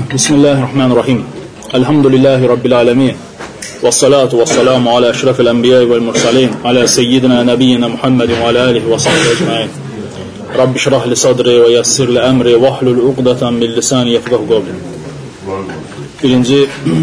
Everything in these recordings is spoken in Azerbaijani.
Bismillahirrahmanirrahim. Elhamdülillahi Rabbil alemin. Vessalatu vesselamu ala eşrefil enbiyayı vel mursalin. Ala seyyidina nebiyyina Muhammedin ve ala alihi ve sahbihi ecmaîn. Rabbi şrah li sadri ve yessir li emri ve hlul uqdatan min lisani yefqahu qawli. Birinci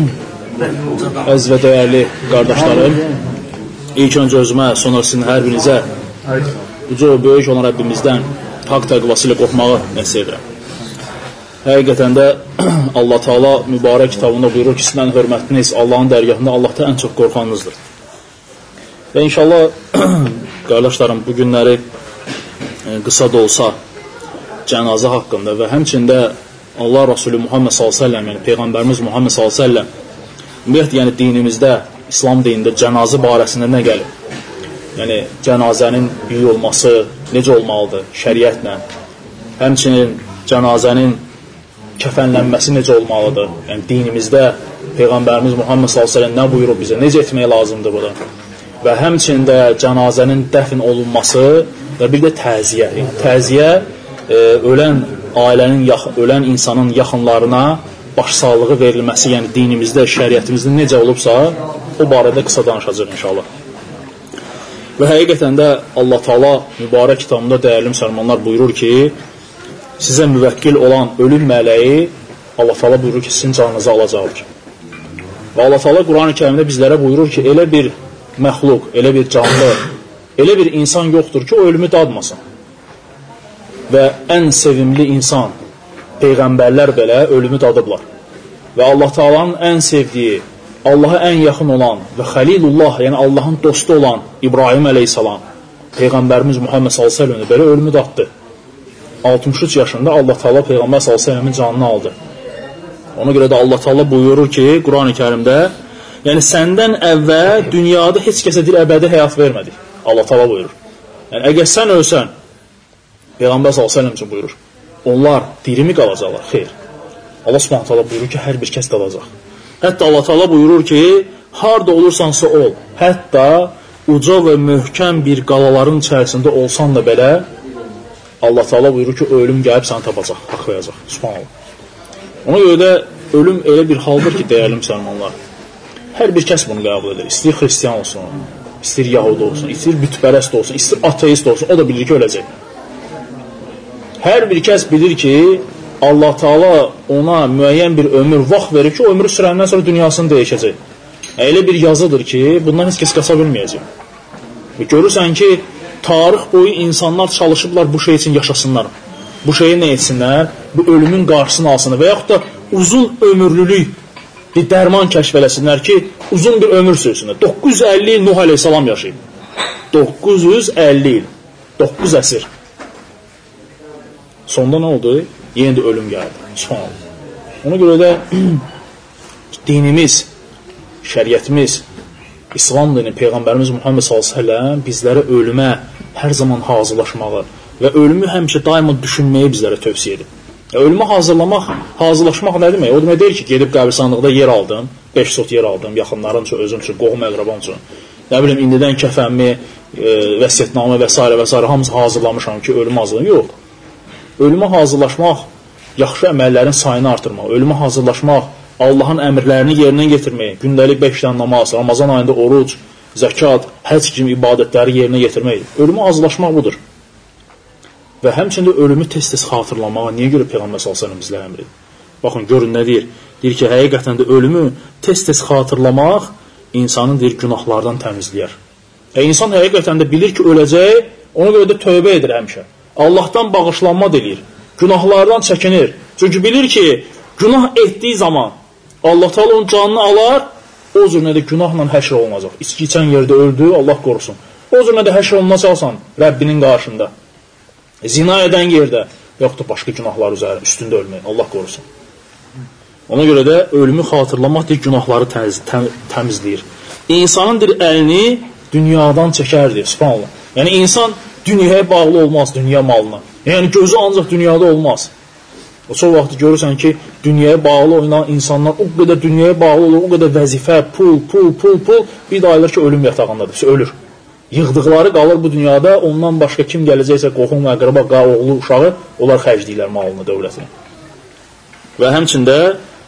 əziz və dəyərli qardaşlarım, ilk öncə özümə, sonra sizin hər birinizə uca və böyük olan Rəbbimizdən haqq təqvası ilə qorxmağı nəsib edirəm. Həqiqətən də Allah Teala mübarək kitabında buyurur ki, sizin hörmətiniz Allahın dərgahında Allahda ən çox qorxanınızdır. Və inşallah qardaşlarım, bu günləri qısa da olsa cənazə haqqında və həmçində Allah Rasulü Muhammed s.ə.v, yəni Peyğəmbərimiz Muhammed s.ə.v, ümumiyyətlə, yəni dinimizdə, İslam dinində cənazə barəsində nə gəlir? Yəni cənazənin büyük olması necə olmalıdır şəriətlə? Həmçinin cənazənin kəfənlənməsi necə olmalıdır? Yəni dinimizdə Peyğəmbərimiz Muhammed s.ə.v nə buyurub bizə? Necə etmək lazımdır burada? Və həmçində cənazənin dəfn olunması və bir də təziyə. Yəni təziyə ölən ailənin, ölən insanın yaxınlarına başsağlığı verilməsi, yəni dinimizdə, şəriətimizdə necə olubsa, o barədə qısa danışacaq inşallah. Və həqiqətən də Allah Teala mübarək kitabında dəyərli müsəlmanlar buyurur ki, sizə müvəkkil olan ölüm mələyi Allah Teala buyurur ki, sizin canınızı alacaqdır. Və Allah Teala Quran-ı Kərimdə bizlərə buyurur ki, elə bir məxluq, elə bir canlı, elə bir insan yoxdur ki, o ölümü dadmasın. Və ən sevimli insan, peyğəmbərlər belə ölümü dadıblar. Və Allah Teala'nın ən sevdiyi, Allaha ən yaxın olan və Xəlilullah, yəni Allahın dostu olan İbrahim əleyhissalam, Peyğəmbərimiz Muhammed s.ə.v belə ölümü daddı. 63 yaşında Allah Teala Peyğəmbər s.ə.v-in canını aldı. Ona görə də Allah Teala buyurur ki, Quran-ı Kərimdə, yəni səndən əvvəl dünyada heç kəsə bir əbədi həyat vermədik. Allah Teala buyurur. Yəni əgər sən ölsən, Peyğəmbər s.ə.v üçün buyurur, onlar dirimi qalacaqlar? Xeyr. Allah s.ə.v buyurur ki, hər bir kəs qalacaq. Hətta Allah Teala buyurur ki, harda olursansa ol, hətta uca və möhkəm bir qalaların içərisində olsan da belə, Allah Teala buyurur ki, ölüm gəlib səni tapacaq, haqlayacaq. Subhanallah. Ona görə də ölüm elə bir haldır ki, dəyərli müsəlmanlar, hər bir kəs bunu qəbul edir. İstəyir xristiyan olsun, istəyir yahudi olsun, istəyir bütpərəst olsun, istəyir ateist olsun, o da bilir ki, öləcək. Hər bir kəs bilir ki, Allah Teala ona müəyyən bir ömür, vaxt verir ki, o ömrü sürəndən sonra dünyasını dəyişəcək. Elə bir yazıdır ki, bundan heç kəs qaça bilməyəcək. Və görürsən ki, tarix boyu insanlar çalışıblar bu şey üçün yaşasınlar. Bu şeyi nə etsinlər? Bu ölümün qarşısını alsınlar. Və yaxud da uzun ömürlülük bir dərman kəşf eləsinlər ki, uzun bir ömür sürsünlər. 950 il Nuh əleyhissalam yaşayıb. 950 il. 9 əsr. Sonda nə oldu? Yenə də ölüm gəldi. Subhanallah. Ona görə də dinimiz, şəriətimiz, İslam dini, Peyğəmbərimiz Muhammed s.ə.v bizlərə ölümə hər zaman hazırlaşmağı və ölümü həmişə daima düşünməyi bizlərə tövsiyə edir. Ölümə hazırlaşmaq nə demək? O demək deyir ki, gedib qəbirstanlıqda yer aldım, 5 sot yer aldım, yaxınlarım üçün, özüm üçün, qohum əqrabam üçün. Nə bilim, indidən kəfənmi, vəsiyyətnamə və s. hamısı hazırlamışam ki, ölümə hazırlayım. Yox. Ölümə hazırlaşmaq, yaxşı əməllərin sayını artırmaq, ölümə hazırlaşmaq, Allahın əmrlərini yerinə getirmək, gündəlik 5 dənə namaz, Ramazan ayında oruc, zəkat, həcc kimi ibadətləri yerinə getirmək. Ölümə hazırlaşmaq budur. Və həmçində ölümü tez-tez xatırlamağa niyə görə Peyğəmbər s.ə.v bizlərə əmr edir? Baxın, görün nə deyir? Deyir ki, həqiqətən də ölümü tez-tez xatırlamaq insanın deyir, günahlardan təmizləyər. İnsan həqiqətən də bilir ki, öləcək, ona görə də tövbə edir həmişə. Allahdan bağışlanma deyir, günahlardan çəkinir. Çünki bilir ki, günah etdiyi zaman Allah Teala onun canını alar, o cürünə də günahla həşr olunacaq. İçki içən yerdə öldü, Allah qorusun. O cürünə də həşr olunacaqsan Rəbbinin qarşında. Zina edən yerdə, yoxdur başqa günahlar üzərində, üstündə ölmək, Allah qorusun. Ona görə də ölümü xatırlamaq deyir, günahları təmizləyir. İnsanın bir əlini dünyadan çəkərdir, subhanallah. Yəni insan dünyaya bağlı olmaz, dünya malına. Yəni gözü ancaq dünyada olmaz. O çox vaxt görürsən ki, dünyaya bağlı oynanan insanlar o qədər dünyaya bağlı olur, o qədər vəzifə, pul, bir də ayılır ki, ölüm yatağındadır, ölür. Yığdıqları qalır bu dünyada, ondan başqa kim gələcəksə, qohum, əqraba, oğlu, uşağı, onlar xərcləyirlər malını, dövlətini. Və həmçində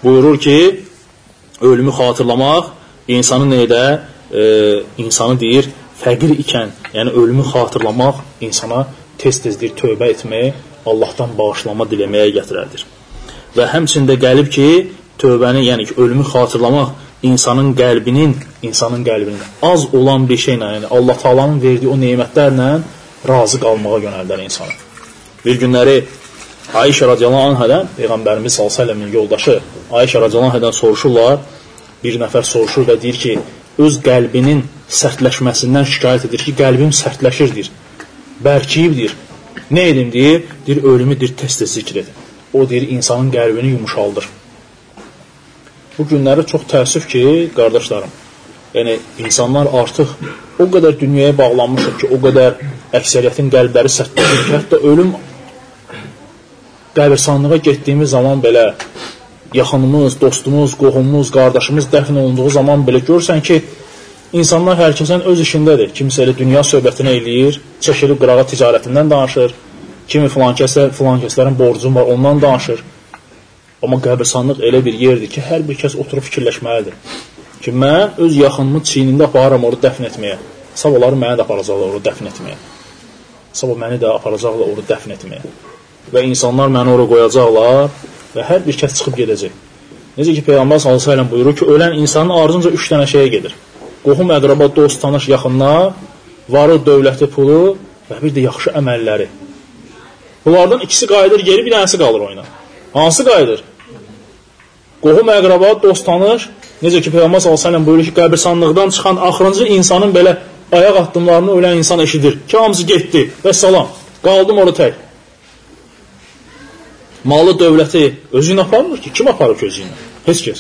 buyurur ki, ölümü xatırlamaq insanı neydə? İnsanı deyir, fəqir ikən, yəni ölümü xatırlamaq insana tez-tez deyir, tövbə etməyə, Allahdan bağışlama diləməyə gətirərdir. Və həmçində gəlib ki, tövbəni, yəni ki, ölümü xatırlamaq insanın qəlbinin az olan bir şeylə, yəni Allah Taala'nın verdiyi o nemətlərlə razı qalmağa yönəldər insanı. Bir günləri Ayşə radiyallahu anhadan, Peyğəmbərimiz sallallahu əleyhi və səlləmin yoldaşı Ayşə radiyallahu anhadan soruşurlar, bir nəfər soruşur və deyir ki, öz qəlbinin sərtləşməsindən şikayət edir ki, qəlbim sərtləşirdir, bərkiyibdir. Nə edim deyir? Deyir, ölümü deyir, tez-tez zikr edin. O deyir, insanın qəlbini yumuşaldır. Bu günləri çox təəssüf ki, qardaşlarım, yəni insanlar artıq o qədər dünyaya bağlanmışıq ki, o qədər əksəriyyətin qəlbləri sərtləşir ki, hətta ölüm qəbirstanlığa getdiyimiz zaman belə yaxınımız, dostumuz, qohumumuz, qardaşımız dəfn olunduğu zaman belə görürsən ki, insanlar hər kəsən öz işindədir. Kimsə elə dünya söhbətini eləyir, çəkilir qırağa ticarətindən danışır, kimi filan kəslərin borcun var, ondan danışır. Amma qəbirstanlıq elə bir yerdir ki, hər bir kəs oturub fikirləşməlidir. Ki, mən öz yaxınımı çiynində aparıram onu dəfn etməyə. Sabahları məni də aparacaqlar onu dəfn etməyə. Sabah məni də aparacaqlar onu dəfn etməyə. Və insanlar məni oraya qoyacaqlar və hər bir kəs çıxıb gedəcək. Necə ki, Peyğəmbər sallallahu əleyhi və səlləm buyurur ki, ölən insanın ardınca 3 dənə şeyə gedir. Qohum, əqrəba, dost, tanış, yaxınlar, varı, dövləti, pulu və bir də yaxşı əməlləri. Bunlardan ikisi qayıdır, geri bir dənəsi qalır oyuna. Hansı qayıdır? Qohum, əqrəba, dost, tanış, necə ki, Peyğəmbər sallallahu əleyhi və səlləm buyurur ki, qəbirstanlıqdan çıxan axırıncı insanın belə ayaq addımlarını ölən insan eşidir. Ki, hamısı getdi və salam, qaldım orada tək. Malı, dövləti özü ilə aparmır ki, kim aparır ki özü ilə? Heç kəs.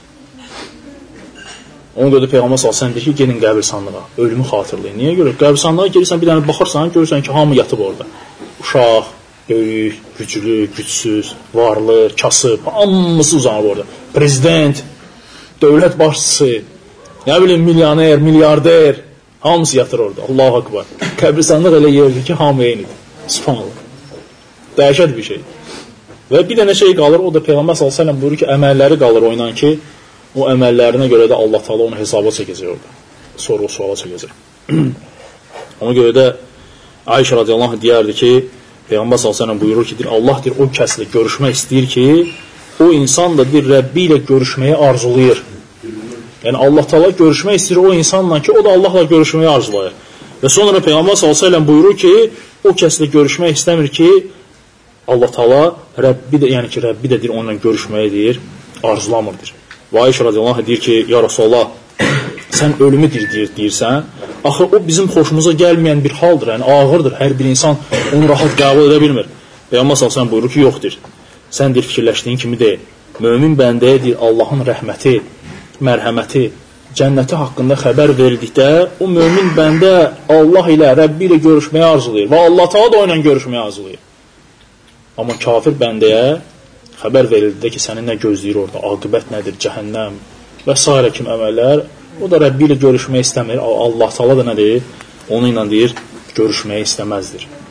Ona görə Peyğəmbər sallallahu əleyhi və səlləm deyir ki, gedin qəbirstanlığa, ölümü xatırlayın. Niyə görə? Qəbirstanlığa gelirsən, bir dənə baxırsan, görürsən ki, hamı yatıb orada. Uşaq, böyük, güclü, gücsüz, varlı, kasıb, hamısı uzanıb orada. Prezident, dövlət başçısı, nə bilim, milyoner, milyarder, hamısı yatır orada. Allahu akbar. Qəbirstanlıq elə yerdir ki, hamı eynidir. Subhanallah. Dəhşət bir şey. Və bir dənə şey qalır, o da Peyğəmbər sallallahu əleyhi və səlləm buyurur ki, əməlləri qalır oynan ki, o əməllərinə görə də Allah Taala onu hesaba çəkəcək orada. Sorğu-suala çəkəcək. Ona görə də Ayşə radiyallahu anh deyərdi ki, Peyğəmbər sallallahu əleyhi və səlləm buyurur ki, Allah deyir, o kəslə görüşmək istəyir ki, o insan da deyir, Rəbbi ilə görüşməyi arzulayır. Yəni Allah Taala görüşmək istəyir o insanla ki, o da Allahla görüşməyi arzulayır. Və sonra Peyğəmbər sallallahu əleyhi və səlləm buyurur ki, o kəslə görüşmək istəmir ki, Allah Taala Rəbbi də, yəni ki, Rəbbi də deyir, onunla görüşməyi deyir, arzulamırdır. Və Ayşə radiyallahu anh deyir ki, ya Rasulullah, sən ölümü deyirsən, axı o bizim xoşumuza gəlməyən bir haldır, yəni ağırdır, hər bir insan onu rahat qəbul edə bilmir. Peyğəmbər sallallahu əleyhi və səlləm buyurur ki, yoxdur. Sən deyir, fikirləşdiyin kimi deyil. Mömin bəndəyə deyir, Allahın rəhməti, mərhəməti, cənnəti haqqında xəbər verildikdə, o mömin bəndə Allah ilə, Rəbbi ilə görüşməyə arzulayır və Allah Taala da onunla görüşməyə arzulayır. Amma kafir bəndəyə xəbər verildikdə ki, səni nə gözləyir orada, aqibət nədir, cəhənnəm və s. kimi əməllər, o da Rəbbi ilə görüşməyə istəmir. Allah Taala da nədir? Onu ilə deyir, görüşməyə istəməzdir.